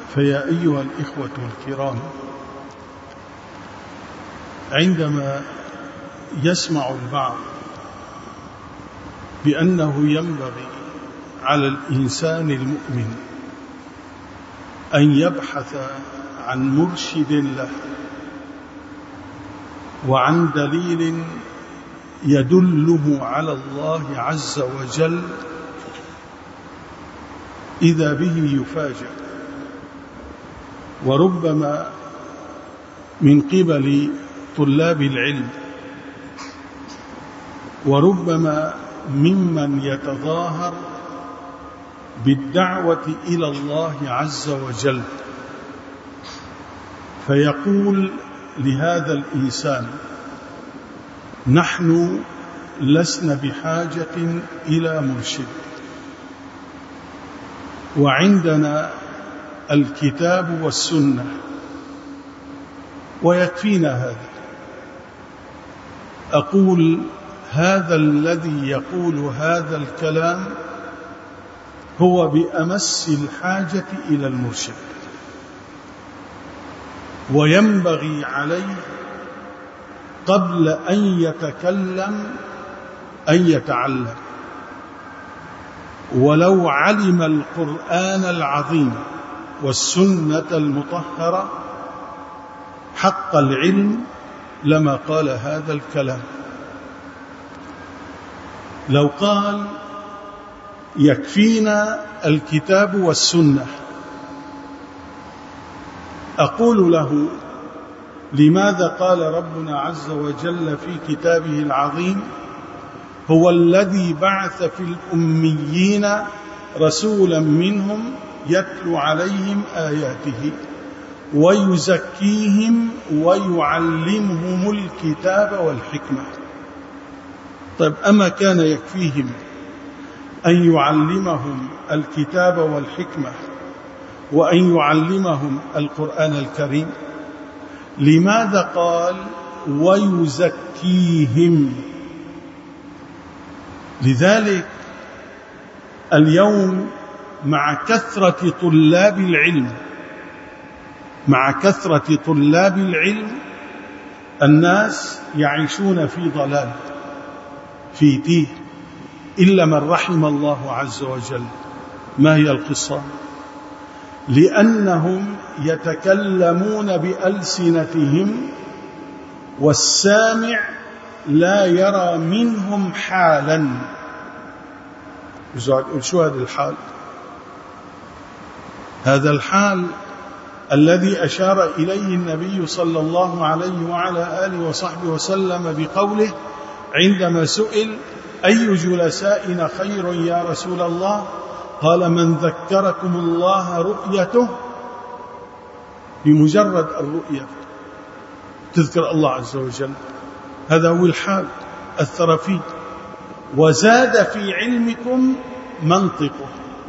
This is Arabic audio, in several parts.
فيا أيها الإخوة الكرام، عندما يسمع البعض بأنه ينبغي على الإنسان المؤمن أن يبحث عن مرشد له وعن دليل يدله على الله عز وجل، إذا به يفاجأ، وربما من قبل طلاب العلم، وربما ممن يتظاهر بالدعوة إلى الله عز وجل، فيقول لهذا الإنسان: نحن لسنا بحاجة إلى مرشد، وعندنا الكتاب والسنة ويكفينا هذا. أقول: هذا الذي يقول هذا الكلام هو بأمس الحاجة إلى المرشد، وينبغي عليه قبل أن يتكلم أن يتعلم. ولو علم القرآن العظيم والسنة المطهرة حق العلم لما قال هذا الكلام. لو قال: يكفينا الكتاب والسنة، أقول له: لماذا قال ربنا عز وجل في كتابه العظيم: هو الذي بعث في الأميين رسولا منهم يتلو عليهم آياته ويزكيهم ويعلمهم الكتاب والحكمة؟ طيب، أما كان يكفيهم أن يعلمهم الكتاب والحكمة وأن يعلمهم القرآن الكريم؟ لماذا قال ويزكيهم؟ لذلك اليوم مع كثرة طلاب العلم الناس يعيشون في ضلال، في تيه، إلا من رحم الله عز وجل. ما هي القصة؟ لأنهم يتكلمون بألسنتهم والسامع لا يرى منهم حالا. شو هذا الحال؟ هذا الحال الذي أشار إليه النبي صلى الله عليه وعلى آله وصحبه وسلم بقوله عندما سئل: أي جلسائنا خير يا رسول الله؟ قال: من ذكركم الله رؤيته. بمجرد الرؤية تذكر الله عز وجل. هذا هو الحال، أثر فيه وزاد في علمكم منطقه.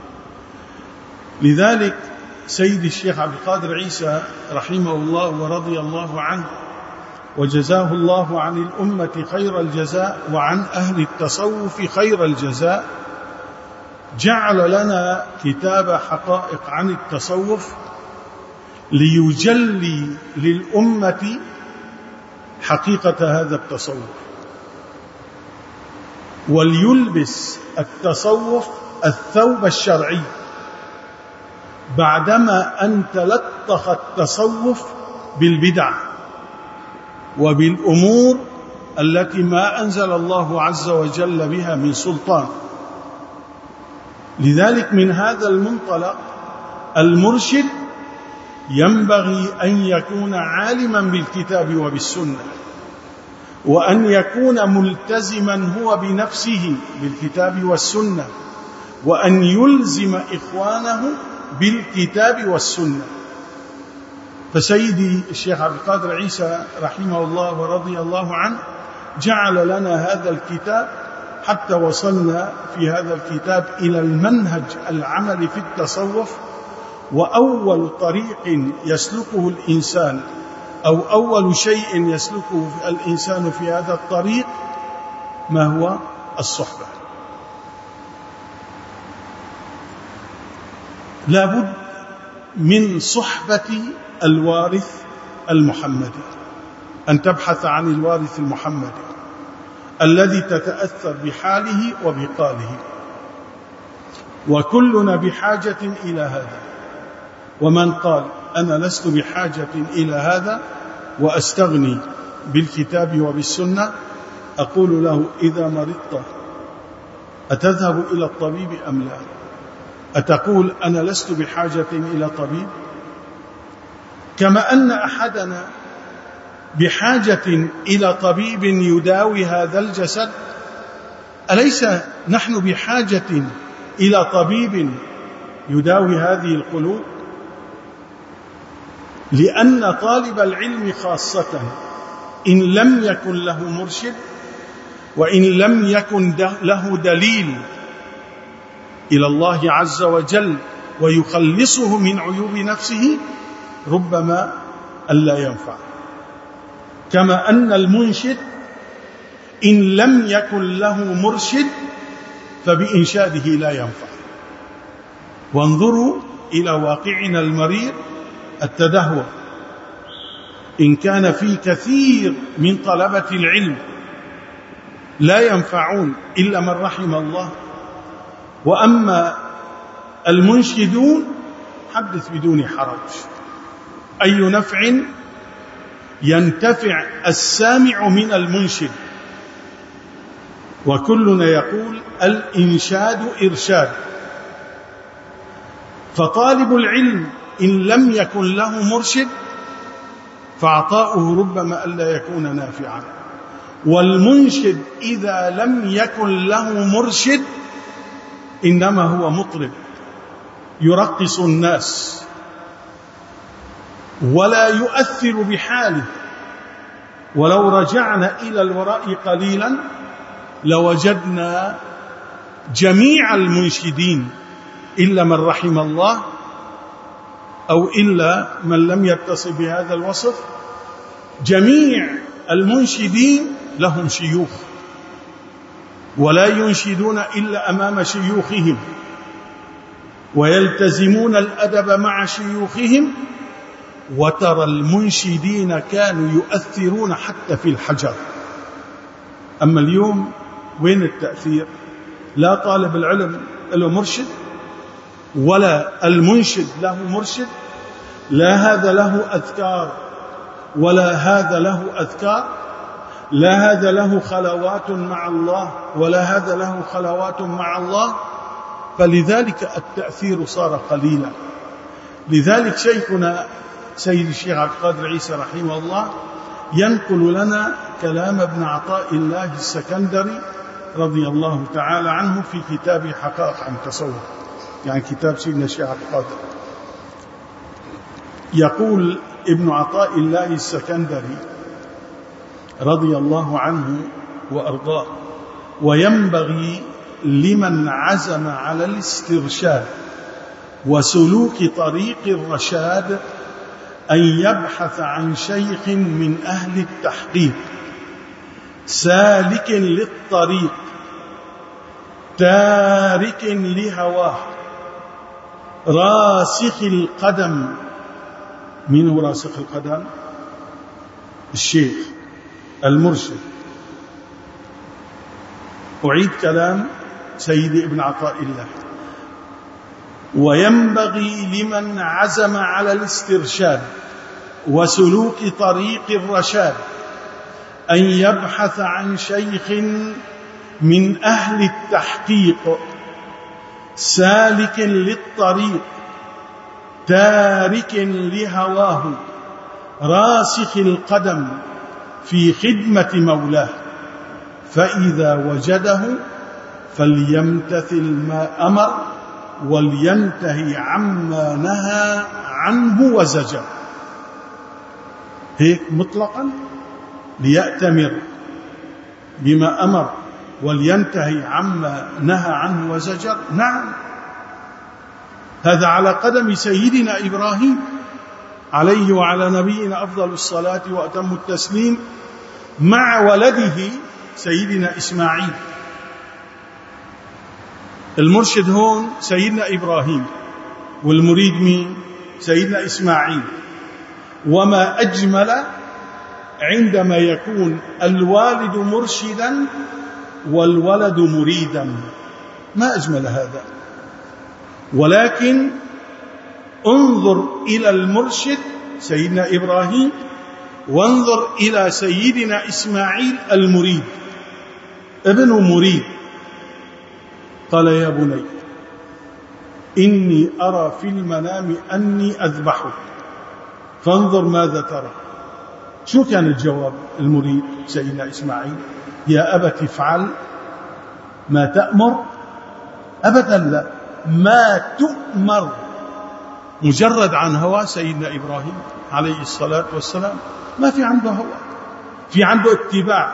لذلك سيد الشيخ عبد القادر عيسى رحمه الله ورضي الله عنه وجزاه الله عن الأمة خير الجزاء وعن أهل التصوف خير الجزاء جعل لنا كتاب حقائق عن التصوف ليجلي للأمة حقيقة هذا التصوف، وليلبس التصوف الثوب الشرعي، بعدما أن تلطخ التصوف بالبدع وبالأمور التي ما أنزل الله عز وجل بها من سلطان. لذلك من هذا المنطلق المرشد ينبغي أن يكون عالما بالكتاب وبالسنة، وأن يكون ملتزما هو بنفسه بالكتاب والسنة، وأن يلزم إخوانه بالكتاب والسنة. فسيدي الشيخ عبد القادر عيسى رحمه الله ورضي الله عنه جعل لنا هذا الكتاب، حتى وصلنا في هذا الكتاب إلى المنهج العملي في التصوف. وأول طريق يسلكه الإنسان أو أول شيء يسلكه الإنسان في هذا الطريق ما هو؟ الصحبة. لا بد من صحبة الوارث المحمدي، أن تبحث عن الوارث المحمدي الذي تتأثر بحاله وبقاله، وكلنا بحاجة إلى هذا. ومن قال أنا لست بحاجة إلى هذا وأستغني بالكتاب وبالسنة، أقول له إذا مرضت أتذهب إلى الطبيب أم لا؟ أتقول أنا لست بحاجة إلى طبيب؟ كما أن أحدنا بحاجة إلى طبيب يداوي هذا الجسد، أليس نحن بحاجة إلى طبيب يداوي هذه القلوب؟ لأن طالب العلم خاصة إن لم يكن له مرشد، وإن لم يكن له دليل إلى الله عز وجل ويخلصه من عيوب نفسه، ربما ألا ينفع. كما أن المنشد إن لم يكن له مرشد فبإنشاده لا ينفع. وانظروا إلى واقعنا المرير التدهور، إن كان في كثير من طلبة العلم لا ينفعون إلا من رحم الله، وأما المنشدون حدث بدون حرج. أي نفع ينتفع السامع من المنشد؟ وكلنا يقول الإنشاد إرشاد. فطالب العلم إن لم يكن له مرشد فعطاؤه ربما ألا يكون نافعا، والمنشد إذا لم يكن له مرشد إنما هو مطرب يرقص الناس ولا يؤثر بحاله. ولو رجعنا إلى الوراء قليلا لوجدنا جميع المنشدين إلا من رحم الله أو إلا من لم يتصل بهذا الوصف، جميع المنشدين لهم شيوخ ولا ينشدون إلا أمام شيوخهم، ويلتزمون الأدب مع شيوخهم. وترى المنشدين كانوا يؤثرون حتى في الحجر. أما اليوم وين التأثير؟ لا طالب العلم له مرشد، ولا المنشد له مرشد، لا هذا له أذكار ولا هذا له أذكار، لا هذا له خلوات مع الله ولا هذا له خلوات مع الله. فلذلك التأثير صار قليلا. لذلك شيخنا سيد الشيخ عبد القادر عيسى رحمه الله ينقل لنا كلام ابن عطاء الله السكندري رضي الله تعالى عنه في كتاب حقائق عن تصوف، يعني كتاب سيدنا الشيخ عبد القادر. يقول ابن عطاء الله السكندري رضي الله عنه وأرضاه: وينبغي لمن عزم على الاسترشاد وسلوك طريق الرشاد أن يبحث عن شيخ من أهل التحقيق سالك للطريق تارك لهواه راسخ القدم. من هو راسخ القدم؟ الشيخ المرشد. أعيد كلام سيدي ابن عطاء الله: وينبغي لمن عزم على الاسترشاد وسلوك طريق الرشاد أن يبحث عن شيخ من أهل التحقيق سالك للطريق تارك لهواه راسخ القدم في خدمة مولاه، فإذا وجده فليمتثل ما أمر ولينتهي عما نهى عنه وزجر. هيك مطلقا ليأتمر بما أمر ولينتهي عما نهى عنه وزجر؟ نعم، هذا على قدم سيدنا إبراهيم عليه وعلى نبينا أفضل الصلاة وأتم التسليم مع ولده سيدنا إسماعيل. المرشد هون سيدنا إبراهيم، والمريد مين؟ سيدنا إسماعيل. وما أجمل عندما يكون الوالد مرشدا والولد مريدا، ما أجمل هذا. ولكن انظر إلى المرشد سيدنا إبراهيم، وانظر إلى سيدنا إسماعيل المريد، ابنه مريد. قال يا بني إني أرى في المنام أني أذبحك فانظر ماذا ترى. شو كان الجواب المريد سيدنا إسماعيل؟ يا أبت افعل ما تأمر. أبدا لا، ما تؤمر. مجرد عن هوى سيدنا إبراهيم عليه الصلاة والسلام ما في عنده هوى، في عنده اتباع.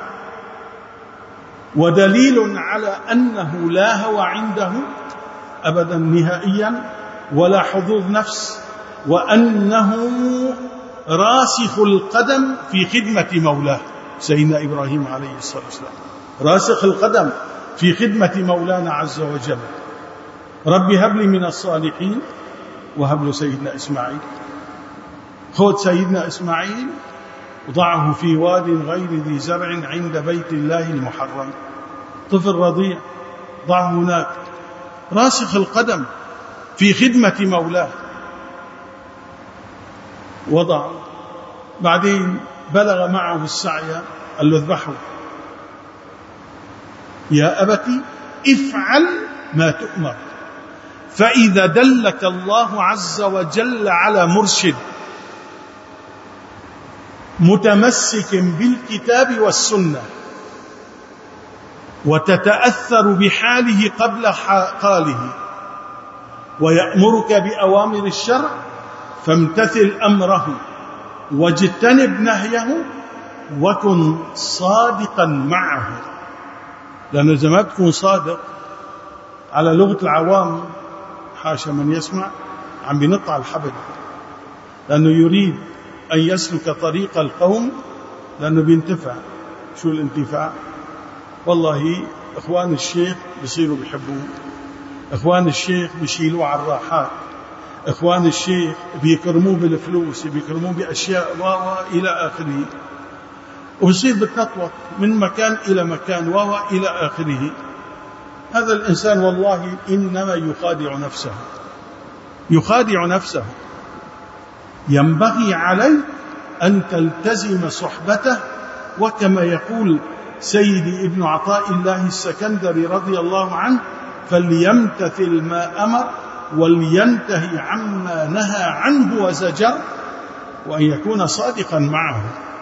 ودليل على أنه لا هوى عنده أبدا نهائيا ولا حظوظ نفس، وأنه راسخ القدم في خدمة مولاه سيدنا إبراهيم عليه الصلاة والسلام، راسخ القدم في خدمة مولانا عز وجل. ربي هب لي من الصالحين وهب له سيدنا إسماعيل. خذ سيدنا إسماعيل وضعه في واد غير ذي زرع عند بيت الله المحرم، طفل رضيع، ضعه هناك راسخ القدم في خدمة مولاه. وضعه، بعدين بلغ معه السعي، قال له اذبحه. يا أبتي افعل ما تؤمر. فإذا دلك الله عز وجل على مرشد متمسك بالكتاب والسنة وتتأثر بحاله قبل قاله ويأمرك بأوامر الشرع، فامتثل أمره واجتنب نهيه وكن صادقا معه. لأنه إذا ما تكون صادق على لغة العوام، حاشا من يسمع، عم بنط على الحبل، لأنه يريد أن يسلك طريق القوم لأنه بينتفع. شو الانتفاع؟ والله إخوان الشيخ بيصيروا بيحبوه، إخوان الشيخ بيشيلوه على الراحات، إخوان الشيخ بيكرموه بالفلوس، بيكرموه بأشياء إلى آخره، وبصير بتنطوط من مكان إلى مكان إلى آخره. هذا الإنسان والله إنما يخادع نفسه، يخادع نفسه. ينبغي عليه أن تلتزم صحبته، وكما يقول سيدي ابن عطاء الله السكندري رضي الله عنه: فليمتثل ما أمر ولينتهي عما نهى عنه وزجر، وأن يكون صادقا معه.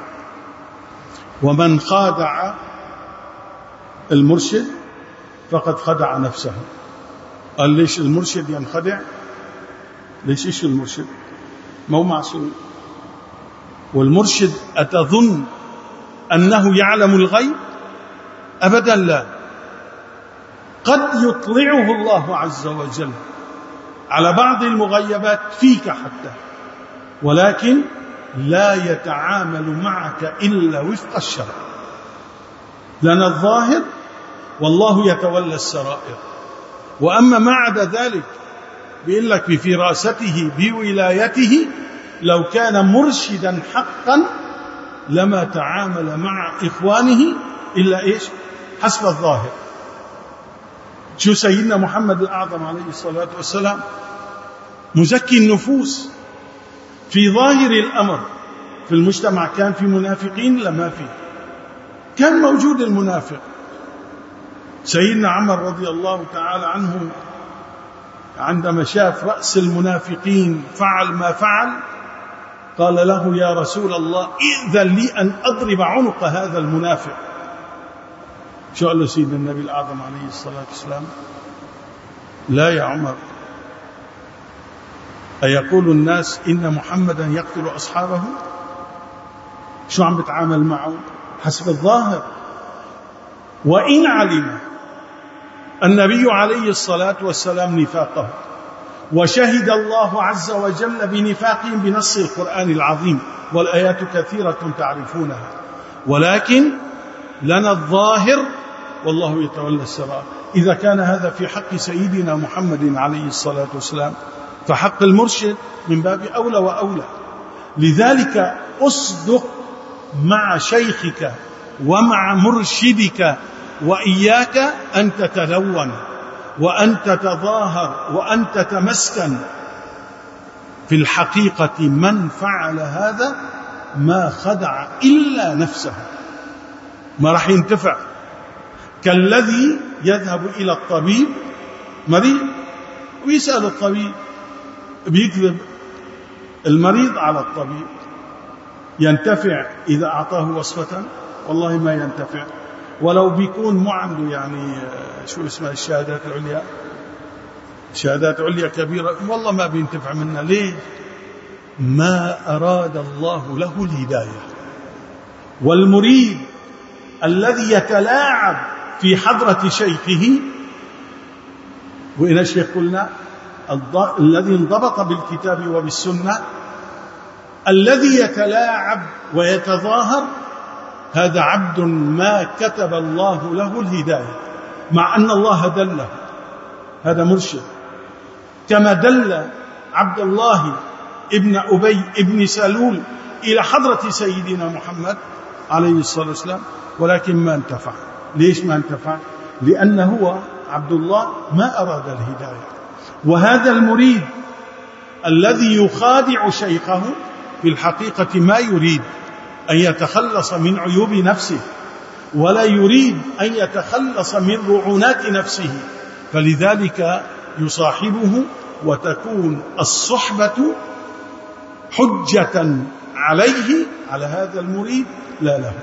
ومن خادع المرشد فقد خدع نفسه. قال ليش المرشد ينخدع؟ ليش إيش المرشد؟ ما هو معصوم. والمرشد أتظن أنه يعلم الغيب؟ أبدا لا. قد يطلعه الله عز وجل على بعض المغيبات فيك حتى، ولكن لا يتعامل معك إلا وفق الشرع. لنا الظاهر والله يتولى السرائر. وأما ما عدا ذلك بيقول لك بفراسته بولايته لو كان مرشدا حقا لما تعامل مع إخوانه إلا إيش؟ حسب الظاهر. شو سيدنا محمد الأعظم عليه الصلاة والسلام مزكي النفوس في ظاهر الأمر. في المجتمع كان في منافقين؟ لما في، كان موجود المنافق. سيدنا عمر رضي الله تعالى عنه عندما شاف رأس المنافقين فعل ما فعل قال له: يا رسول الله إذن لي أن أضرب عنق هذا المنافق. شو قال له سيدنا النبي الأعظم عليه الصلاة والسلام؟ لا يا عمر، أيقول الناس إن محمدا يقتل أصحابه؟ شو عم بتعامل معه؟ حسب الظاهر. وإن علم النبي عليه الصلاة والسلام نفاقه وشهد الله عز وجل بنفاقهم بنص القرآن العظيم، والآيات كثيرة تعرفونها، ولكن لنا الظاهر والله يتولى السرائر. إذا كان هذا في حق سيدنا محمد عليه الصلاة والسلام فحق المرشد من باب أولى وأولى. لذلك أصدق مع شيخك ومع مرشدك، وإياك أن تتلون وأن تتظاهر وأن تتمسكن. في الحقيقة من فعل هذا ما خدع إلا نفسه، ما راح ينتفع. كالذي يذهب إلى الطبيب مريض ويسأل الطبيب، بيكذب المريض على الطبيب. ينتفع إذا أعطاه وصفة؟ والله ما ينتفع. ولو بيكون مو عنده يعني شو اسمها الشهادات العليا، شهادات عليا كبيرة، والله ما بينتفع منها. ليه؟ ما أراد الله له الهداية. والمريد الذي يتلاعب في حضرة شيخه، وإن الشيخ قلنا الذي انضبط بالكتاب وبالسنة، الذي يتلاعب ويتظاهر هذا عبد ما كتب الله له الهداية، مع أن الله دله. هذا مرشد، كما دل عبد الله ابن أبي ابن سلول إلى حضرة سيدنا محمد عليه الصلاة والسلام، ولكن ما انتفع. ليش ما انتفع؟ لأنه هو عبد الله ما أراد الهداية. وهذا المريد الذي يخادع شيخه في الحقيقة ما يريد أن يتخلص من عيوب نفسه، ولا يريد أن يتخلص من رعونات نفسه، فلذلك يصاحبه، وتكون الصحبة حجة عليه، على هذا المريد لا له.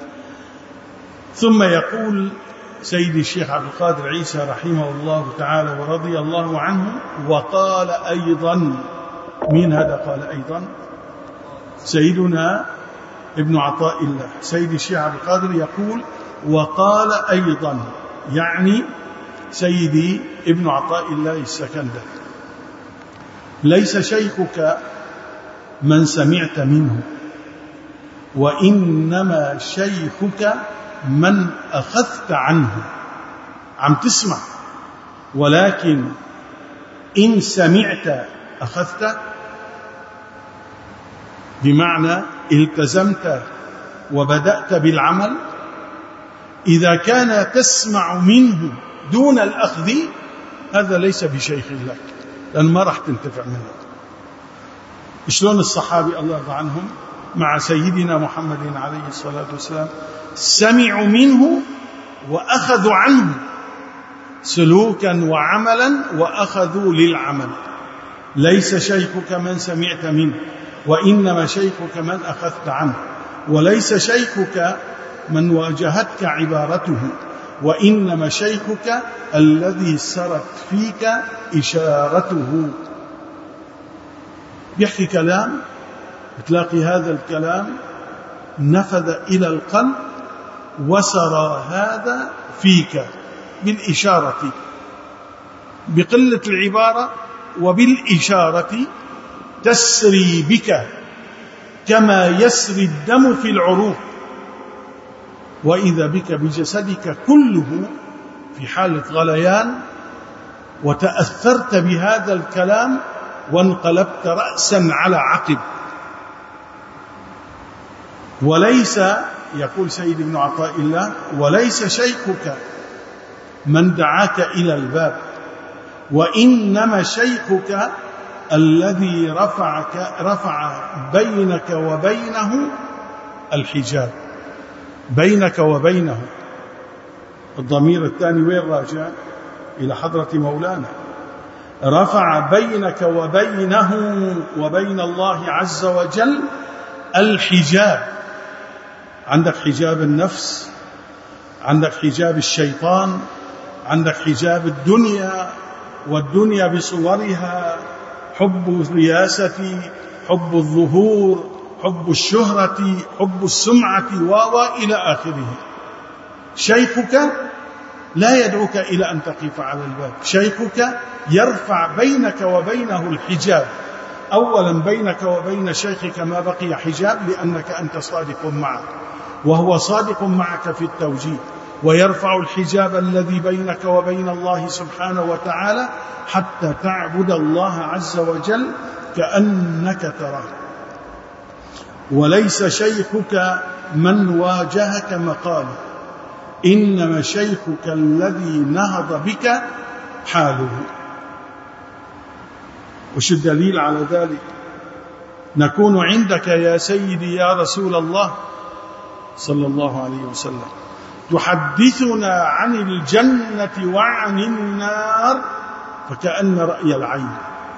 ثم يقول سيدي الشيخ عبد القادر عيسى رحمه الله تعالى ورضي الله عنه: وقال أيضا. من هذا قال أيضا؟ سيدنا ابن عطاء الله. سيدي الشيخ عبد القادر يقول: وقال أيضا، يعني سيدي ابن عطاء الله السكندري: ليس شيخك من سمعت منه، وإنما شيخك من أخذت عنه. عم تسمع، ولكن إن سمعت أخذت، بمعنى التزمت وبدأت بالعمل. إذا كان تسمع منه دون الأخذ، هذا ليس بشيخ لك، لأن ما راح تنتفع منه. شلون الصحابة الله يرضى عنهم مع سيدنا محمد عليه الصلاة والسلام سمعوا منه وأخذوا عنه سلوكا وعملا، وأخذوا للعمل. ليس شيخك من سمعت منه، وإنما شيخك من أخذت عنه. وليس شيخك من واجهتك عبارته، وإنما شيخك الذي سرت فيك إشارته. يحكي كلام، تلاقي هذا الكلام نفذ إلى القلب وسرى هذا فيك بالإشارة، بقلة العبارة وبالإشارة تسري بك كما يسري الدم في العروق، وإذا بك بجسدك كله في حالة غليان، وتأثرت بهذا الكلام وانقلبت رأسا على عقب. وليس، يقول سيد ابن عطاء الله: وليس شيخك من دعاك إلى الباب، وإنما شيخك الذي رفع بينك وبينه الحجاب. بينك وبينه، الضمير الثاني وين راجع؟ إلى حضرة مولانا. رفع بينك وبينه وبين الله عز وجل الحجاب. عندك حجاب النفس، عندك حجاب الشيطان، عندك حجاب الدنيا، والدنيا بصورها: حب الرياسة، حب الظهور، حب الشهرة، حب السمعة، وإلى آخره. شيخك لا يدعوك إلى أن تقف على الباب. شيخك يرفع بينك وبينه الحجاب. أولا بينك وبين شيخك ما بقي حجاب، لأنك أنت صادق معه، وهو صادق معك في التوجيه، ويرفع الحجاب الذي بينك وبين الله سبحانه وتعالى حتى تعبد الله عز وجل كأنك تراه. وليس شيخك من واجهك مقاله، إنما شيخك الذي نهض بك حاله. وش الدليل على ذلك؟ نكون عندك يا سيدي يا رسول الله صلى الله عليه وسلم تحدثنا عن الجنة وعن النار فكأن رأي العين.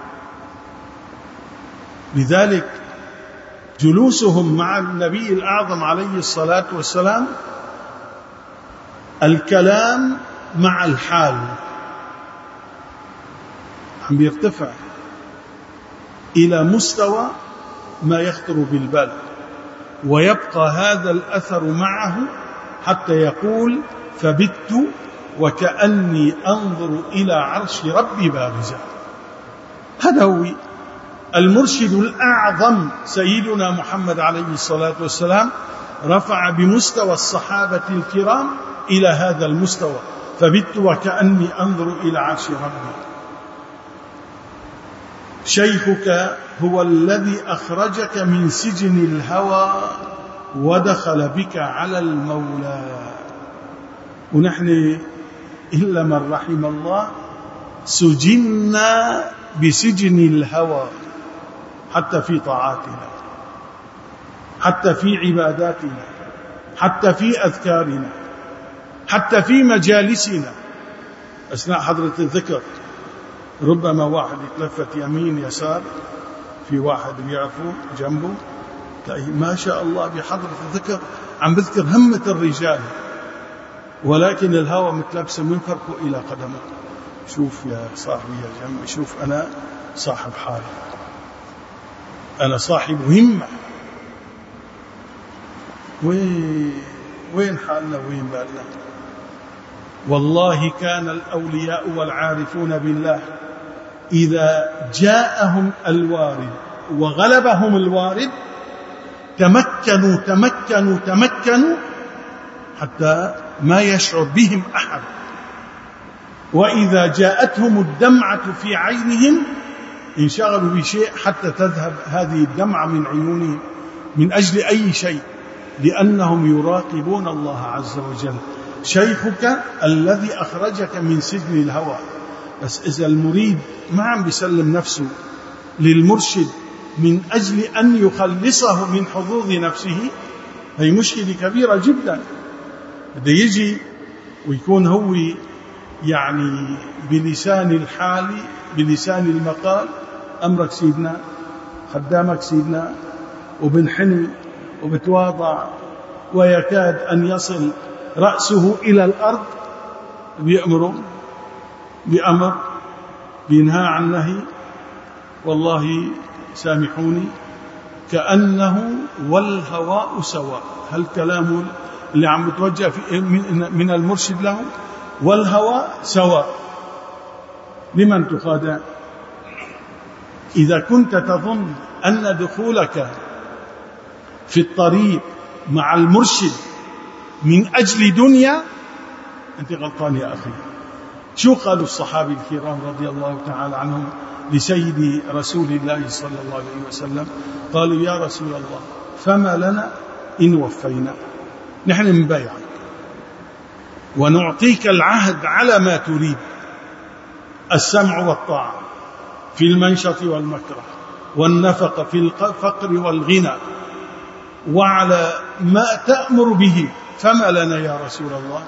لذلك جلوسهم مع النبي الأعظم عليه الصلاة والسلام الكلام مع الحال عم يرتفع إلى مستوى ما يخطر بالبال، ويبقى هذا الأثر معه حتى يقول: فبت وكأني أنظر إلى عرش ربي بارزا. هذا هو المرشد الأعظم سيدنا محمد عليه الصلاة والسلام، رفع بمستوى الصحابة الكرام إلى هذا المستوى: فبت وكأني أنظر إلى عرش ربي. شيخك هو الذي أخرجك من سجن الهوى ودخل بك على المولى. ونحن إلا من رحم الله سجننا بسجن الهوى، حتى في طاعاتنا، حتى في عباداتنا، حتى في أذكارنا، حتى في مجالسنا. أثناء حضرة الذكر ربما واحد يتلفت يمين يسار، في واحد بيعرفه جنبه ما شاء الله بحضرة الذكر عم بذكر همة الرجال، ولكن الهوى متلبسه من فرقه إلى قدمه. شوف يا صاحبي يا جنبي، شوف أنا صاحب حال، أنا صاحب همة. وين حالنا وين بالنا؟ والله كان الأولياء والعارفون بالله إذا جاءهم الوارد وغلبهم الوارد تمكنوا حتى ما يشعر بهم أحد، وإذا جاءتهم الدمعة في عينهم انشغلوا بشيء حتى تذهب هذه الدمعة من عيونهم من أجل أي شيء، لأنهم يراقبون الله عز وجل. شيخك الذي أخرجك من سجن الهوى. بس إذا المريد ما عم بيسلم نفسه للمرشد من أجل أن يخلصه من حظوظ نفسه، هي مشكلة كبيرة جدا. بده يجي ويكون هو يعني بلسان الحال بلسان المقال: أمرك سيدنا، خدامك سيدنا، وبنحني وبتواضع ويكاد أن يصل رأسه إلى الأرض، بيأمر بأمر، بينهى عن نهي. والله سامحوني، كأنه والهواء سواء. هل كلامه اللي عم يتوجه من المرشد له والهواء سواء. لمن تخادع؟ إذا كنت تظن أن دخولك في الطريق مع المرشد من أجل دنيا، أنت غلطان يا أخي. شو قالوا الصحابة الكرام رضي الله تعالى عنهم لسيد رسول الله صلى الله عليه وسلم؟ قالوا: يا رسول الله فما لنا إن وفينا؟ نحن نبايعك ونعطيك العهد على ما تريد، السمع والطاعة في المنشط والمكره، والنفقة في الفقر والغنى، وعلى ما تأمر به، فما لنا يا رسول الله؟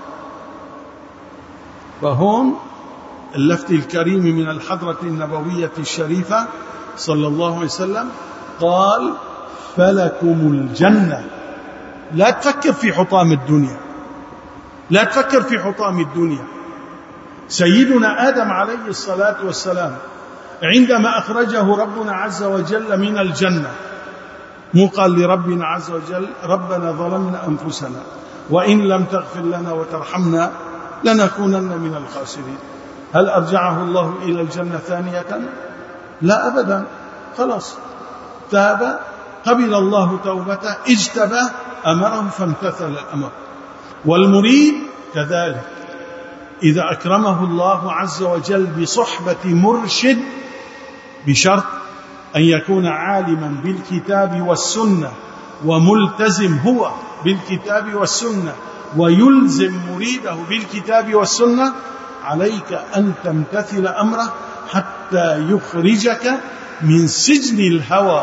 فهون اللفت الكريم من الحضرة النبوية الشريفة صلى الله عليه وسلم قال: فلكم الجنة. لا تفكر في حطام الدنيا، لا تفكر في حطام الدنيا. سيدنا آدم عليه الصلاة والسلام عندما أخرجه ربنا عز وجل من الجنة، مو قال لربنا عز وجل: ربنا ظلمنا أنفسنا وإن لم تغفر لنا وترحمنا لنكونن من الخاسرين. هل أرجعه الله إلى الجنة ثانية؟ لا أبدا. خلاص تاب، قبل الله توبته، اجتباه، أمره فامتثل الأمر. والمريد كذلك إذا أكرمه الله عز وجل بصحبة مرشد، بشرط أن يكون عالما بالكتاب والسنة وملتزم هو بالكتاب والسنة ويلزم مريده بالكتاب والسنة، عليك أن تمتثل أمره حتى يخرجك من سجن الهوى،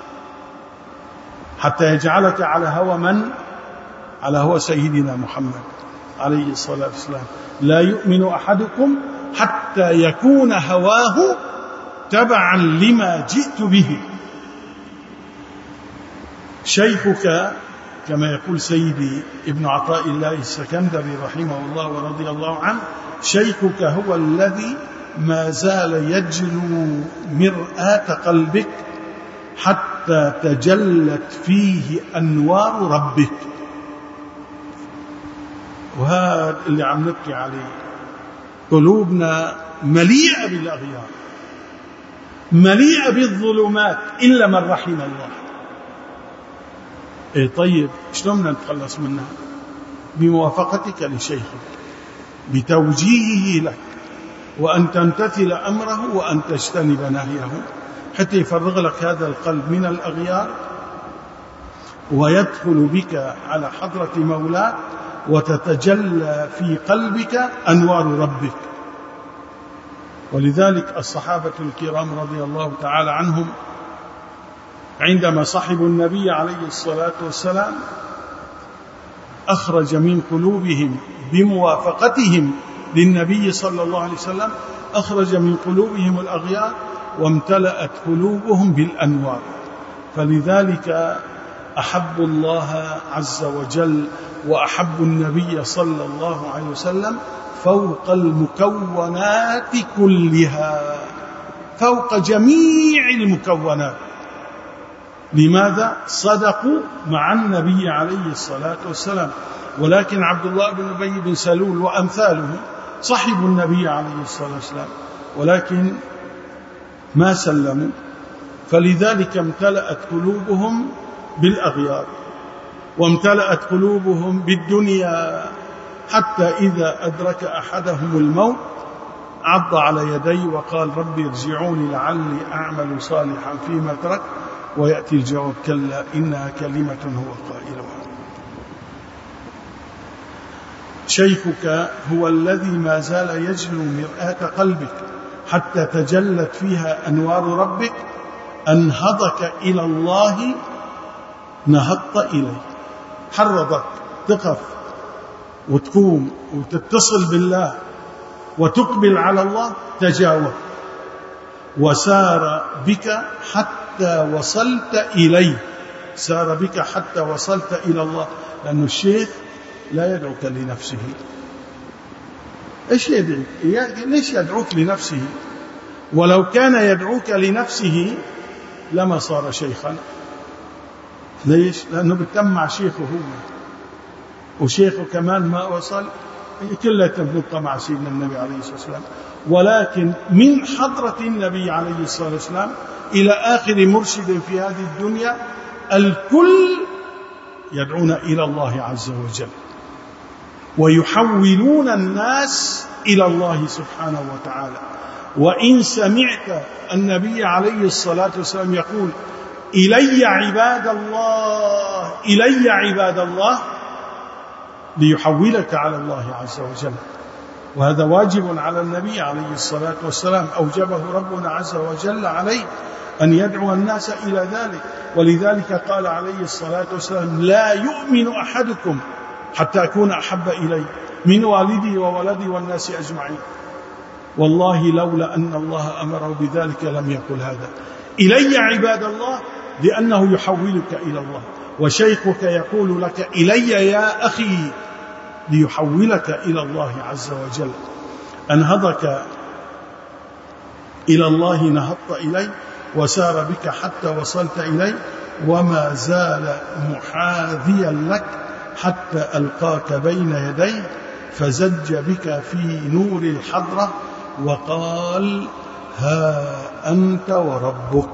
حتى يجعلك على هوى من؟ على هوى سيدنا محمد عليه الصلاة والسلام. لا يؤمن أحدكم حتى يكون هواه تبعا لما جئت به. شيخك كما يقول سيدي ابن عطاء الله السكندري رحمه الله ورضي الله عنه، شيخك هو الذي ما زال يجلو مرآة قلبك حتى تجلت فيه أنوار ربك. وهذا اللي عم نبكي عليه، قلوبنا مليئة بالأغيار، مليئة بالظلمات إلا من رحم الله. إيه طيب شلون بدنا نتخلص منها؟ بموافقتك لشيخك، بتوجيهه لك، وأن تمتثل أمره وأن تجتنب نهيه، حتى يفرغ لك هذا القلب من الأغيار ويدخل بك على حضرة مولاك وتتجلى في قلبك أنوار ربك. ولذلك الصحابة الكرام رضي الله تعالى عنهم عندما صحبوا النبي عليه الصلاة والسلام أخرج من قلوبهم بموافقتهم للنبي صلى الله عليه وسلم، أخرج من قلوبهم الأغيار وامتلأت قلوبهم بالأنوار. فلذلك أحبوا الله عز وجل وأحبوا النبي صلى الله عليه وسلم فوق المكونات كلها، فوق جميع المكونات. لماذا؟ صدقوا مع النبي عليه الصلاة والسلام. ولكن عبد الله بن أبي بن سلول وأمثاله صحبوا النبي عليه الصلاة والسلام ولكن ما سلموا، فلذلك امتلأت قلوبهم بالأغيار وامتلأت قلوبهم بالدنيا، حتى إذا أدرك أحدهم الموت عض على يديه وقال ربي ارجعوني لعلي أعمل صالحا فيما ترك، ويأتي الجواب كلا إنها كلمة هو قائلها. شيخك هو الذي ما زال يجلو مرآة قلبك حتى تجلت فيها أنوار ربك، أنهضك إلى الله نهضت إليه، حرضك تقف وتقوم وتتصل بالله وتقبل على الله، تجاوب وسار بك حتى وصلت إليه، سار بك حتى وصلت إلى الله. لأن الشيخ لا يدعوك لنفسه. إيش يدعوك؟ ليش يدعوك لنفسه؟ ولو كان يدعوك لنفسه لما صار شيخا. ليش؟ لأنه بتجمع شيخه هو، وشيخه كمان ما وصل، كلها بنبقى مع سيدنا النبي عليه الصلاة والسلام. ولكن من حضرة النبي عليه الصلاة والسلام إلى آخر مرشد في هذه الدنيا الكل يدعون إلى الله عز وجل ويحولون الناس إلى الله سبحانه وتعالى. وإن سمعت النبي عليه الصلاة والسلام يقول إلي عباد الله إلي عباد الله، ليحولك على الله عز وجل، وهذا واجب على النبي عليه الصلاة والسلام، أوجبه ربنا عز وجل عليه أن يدعو الناس إلى ذلك. ولذلك قال عليه الصلاة والسلام لا يؤمن أحدكم حتى أكون أحب إليه من والدي وولدي والناس أجمعين. والله لولا أن الله أمره بذلك لم يقل هذا. إلي عباد الله لأنه يحولك إلى الله، وشيخك يقول لك إلي يا أخي ليحولك إلى الله عز وجل. أنهضك إلى الله نهضت إليه، وسار بك حتى وصلت إليه، وما زال محاذيا لك حتى ألقاك بين يديه، فزج بك في نور الحضرة وقال ها أنت وربك.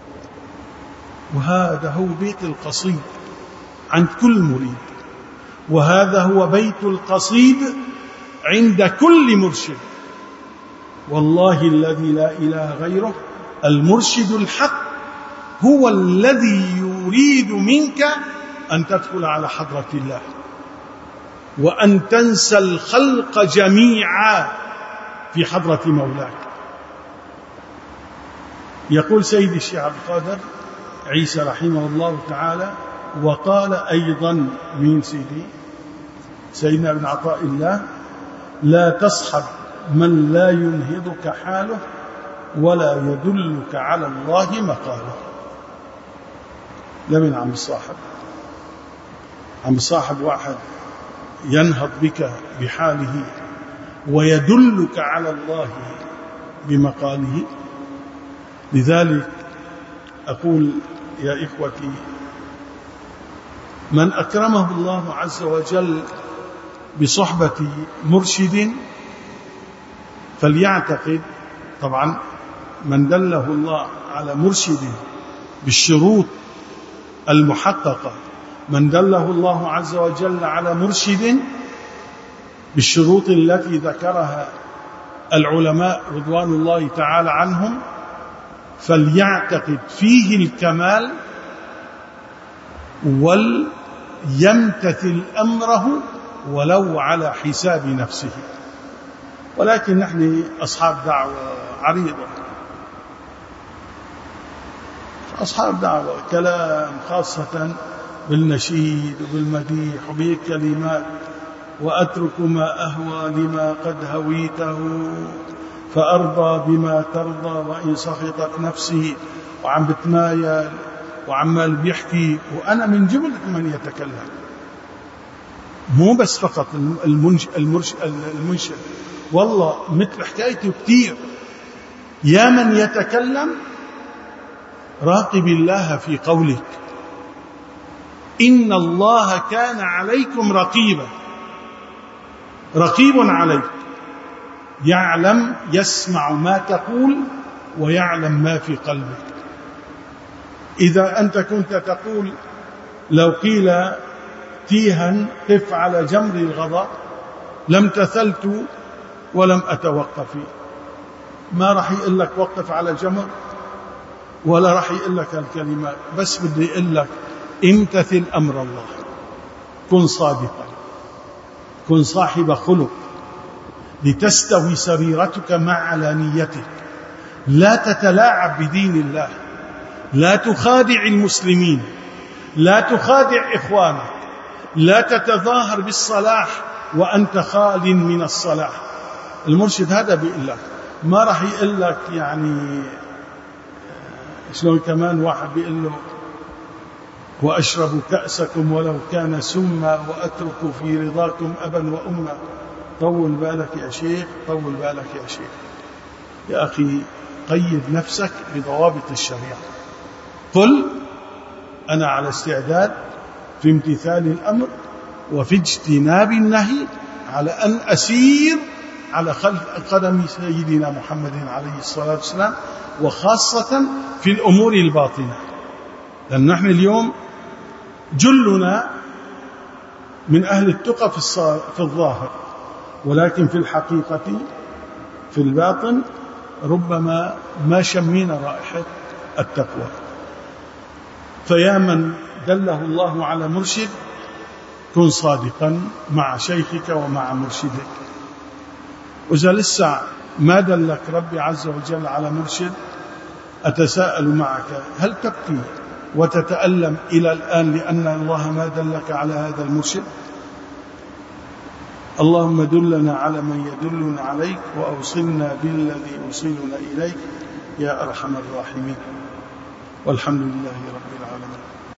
وهذا هو بيت القصيد عند كل مريد، وهذا هو بيت القصيد عند كل مرشد. والله الذي لا إله غيره، المرشد الحق هو الذي يريد منك أن تدخل على حضرة الله وأن تنسى الخلق جميعا في حضرة مولاك. يقول سيد الشيخ عبد القادر عيسى رحمه الله تعالى: وقال أيضا من سيدنا ابن عطاء الله: لا تصحب من لا ينهضك حاله ولا يدلك على الله مقاله. لمن عم الصاحب؟ عم الصاحب واحد ينهض بك بحاله ويدلك على الله بمقاله. لذلك أقول يا إخوتي: من أكرمه الله عز وجل بصحبة مرشد فليعتقد، طبعا من دله الله على مرشد بالشروط المحققة، من دله الله عز وجل على مرشد بالشروط التي ذكرها العلماء رضوان الله تعالى عنهم، فليعتقد فيه الكمال وليمتثل أمره ولو على حساب نفسه. ولكن نحن أصحاب دعوة عريضة، أصحاب دعوة كلام، خاصة بالنشيد وبالمديح وبالكلمات: وأترك ما أهوى لما قد هويته فأرضى بما ترضى وإن سخطت نفسي. وعم بتمايل وعمال بيحكي، وأنا من جملة من يتكلم، مو بس فقط المنشد، والله مثل حكايته كتير. يا من يتكلم راقب الله في قولك، إن الله كان عليكم رقيبا، رقيب عليك، يعلم يسمع ما تقول ويعلم ما في قلبك. إذا أنت كنت تقول لو قيل تيها قف على جمر الغضاء لامتثلت ولم أتوقف، ما راح يقول لك وقف على جمر ولا راح يقول لك الكلمات، بس بدي يقول لك امتثل أمر الله، كن صادقا، كن صاحب خلق، لتستوي سريرتك مع علانيتك. لا تتلاعب بدين الله، لا تخادع المسلمين، لا تخادع إخوانك، لا تتظاهر بالصلاح وأنت خال من الصلاح. المرشد هذا بيقول لك، ما راح يقول لك يعني شلون كمان واحد بيقول له: وأشرب كأسكم ولو كان سما وأترك في رضاكم أبا وأما. طول بالك يا شيخ، طول بالك يا شيخ. يا أخي قيد نفسك بضوابط الشريعة، قل أنا على استعداد في امتثال الأمر وفي اجتناب النهي على أن أسير على خلف قدم سيدنا محمد عليه الصلاة والسلام، وخاصة في الأمور الباطنة. لأن نحن اليوم جلنا من أهل التقى في الظاهر، ولكن في الحقيقة في الباطن ربما ما شمينا رائحة التقوى. فيا من دله الله على مرشد، كن صادقا مع شيخك ومع مرشدك. وإذا لسه ما دلك ربي عز وجل على مرشد، أتساءل معك: هل تبكي وتتألم إلى الآن لأن الله ما دلك على هذا المرشد؟ اللهم دلنا على من يدلنا عليك، وأوصلنا بالذي يوصلنا إليك يا أرحم الراحمين. والحمد لله رب العالمين.